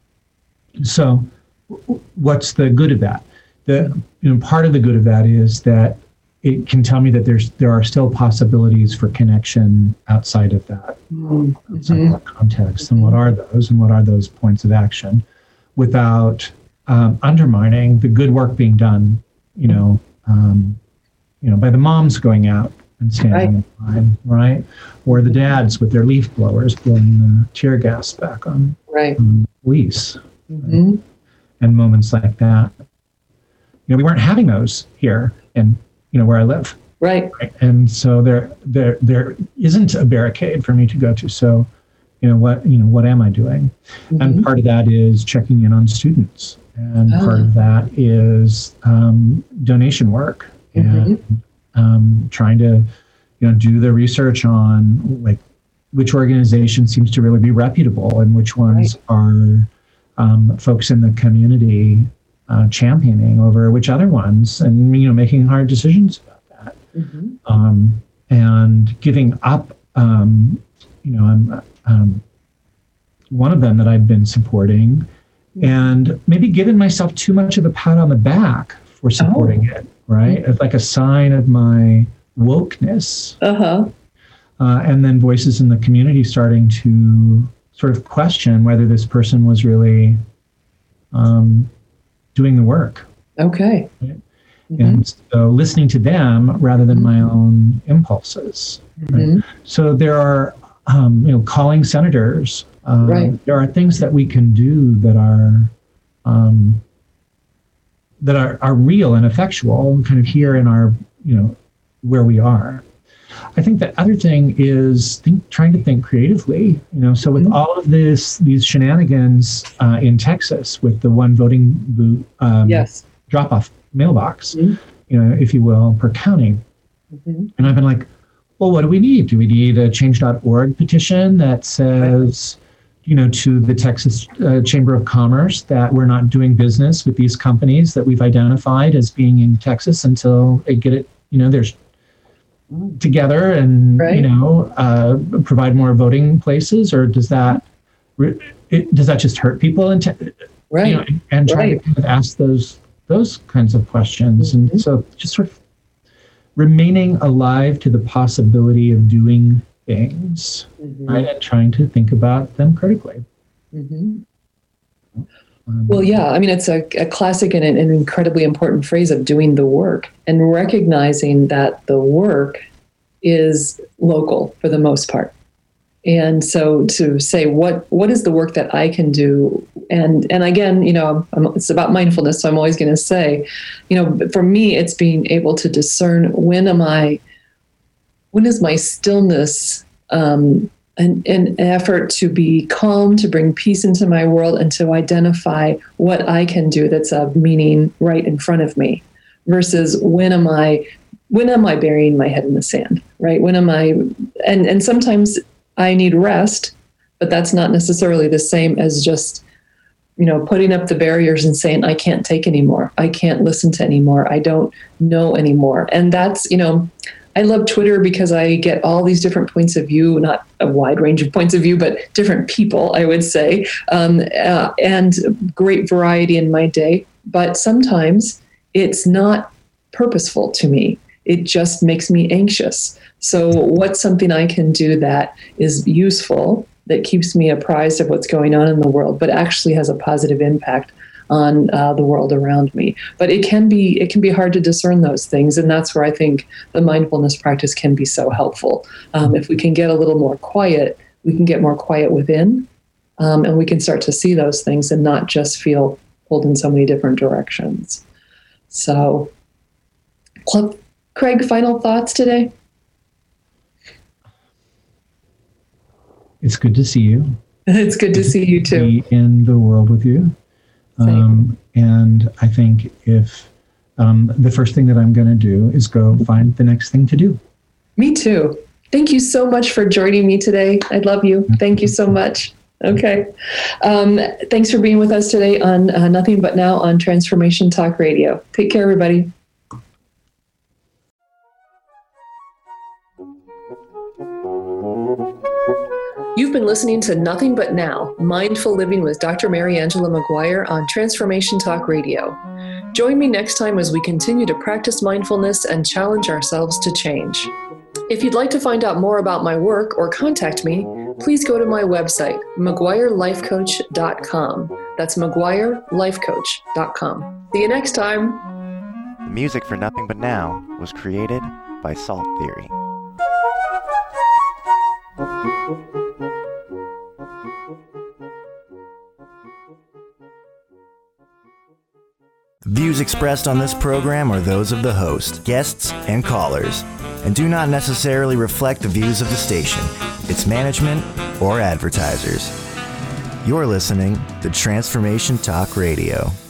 So, what's the good of that? The you know part of the good of that is that it can tell me that there's there are still possibilities for connection outside of that, mm-hmm. outside of that context. And what are those? And what are those points of action? Without um, undermining the good work being done, you know, um, you know, by the moms going out and standing in line, right? Or the dads with their leaf blowers blowing the tear gas back on right. um, police, mm-hmm. right? And moments like that. You know, we weren't having those here in, you know, where I live. Right. right. And so there, there, there isn't a barricade for me to go to. So, you know, what, you know, what am I doing? Mm-hmm. And part of that is checking in on students. And oh. part of that is um, donation work mm-hmm. and um, trying to, you know, do the research on like which organization seems to really be reputable and which ones right. are um, folks in the community Uh, championing over which other ones, and you know, making hard decisions about that, mm-hmm. um, and giving up. Um, you know, I'm um, one of them that I've been supporting, mm-hmm. and maybe giving myself too much of a pat on the back for supporting oh. it, right? Mm-hmm. It's like a sign of my wokeness. Uh-huh. Uh, and then voices in the community starting to sort of question whether this person was really. Um, doing the work. Okay. Right? Mm-hmm. And so listening to them rather than mm-hmm. my own impulses. Mm-hmm. Right? So there are, um, you know, calling senators. Uh, right. There are things that we can do that are um, that are, are real and effectual, kind of here in our, you know, where we are. I think the other thing is think, trying to think creatively, you know, so with mm-hmm. all of this, these shenanigans uh, in Texas with the one voting booth um, yes. drop-off mailbox, mm-hmm. you know, if you will, per county. Mm-hmm. And I've been like, well, what do we need? Do we need a change dot org petition that says, you know, to the Texas uh, Chamber of Commerce that we're not doing business with these companies that we've identified as being in Texas until they get it, you know, there's together and right. you know uh, provide more voting places, or does that it, does that just hurt people and te- right you know, and try right. to kind of ask those those kinds of questions mm-hmm. and so just sort of remaining alive to the possibility of doing things mm-hmm. right and trying to think about them critically. Mm-hmm. Well, yeah, I mean, it's a, a classic and an, an incredibly important phrase of doing the work and recognizing that the work is local for the most part. And so to say, what what is the work that I can do? And and again, you know, I'm, it's about mindfulness. So I'm always going to say, you know, for me, it's being able to discern when am I, when is my stillness um An, an effort to be calm, to bring peace into my world, and to identify what I can do that's of meaning right in front of me, versus when am I, when am I burying my head in the sand, right? When am I, and and sometimes I need rest, but that's not necessarily the same as just, you know, putting up the barriers and saying I can't take anymore, I can't listen to anymore, I don't know anymore, and that's, you know. I love Twitter because I get all these different points of view, not a wide range of points of view, but different people, I would say, um, uh, and great variety in my day. But sometimes it's not purposeful to me. It just makes me anxious. So what's something I can do that is useful, that keeps me apprised of what's going on in the world, but actually has a positive impact on uh, the world around me. But it can be it can be hard to discern those things, and that's where I think the mindfulness practice can be so helpful. Um, if we can get a little more quiet, we can get more quiet within, um, and we can start to see those things and not just feel pulled in so many different directions. So, Craig, final thoughts today? It's good to see you. It's good to see you too. Be in the world with you. Um, and I think if um, the first thing that I'm going to do is go find the next thing to do. Me too. Thank you so much for joining me today. I love you. Thank you so much. Okay. Um, thanks for being with us today on uh, Nothing But Now on Transformation Talk Radio. Take care, everybody. You've been listening to Nothing But Now, Mindful Living with Doctor Mary Angela McGuire on Transformation Talk Radio. Join me next time as we continue to practice mindfulness and challenge ourselves to change. If you'd like to find out more about my work or contact me, please go to my website, mcguire life coach dot com. That's mcguire life coach dot com. See you next time. The music for Nothing But Now was created by Salt Theory. The views expressed on this program are those of the host, guests, and callers, and do not necessarily reflect the views of the station, its management, or advertisers. You're listening to Transformation Talk Radio.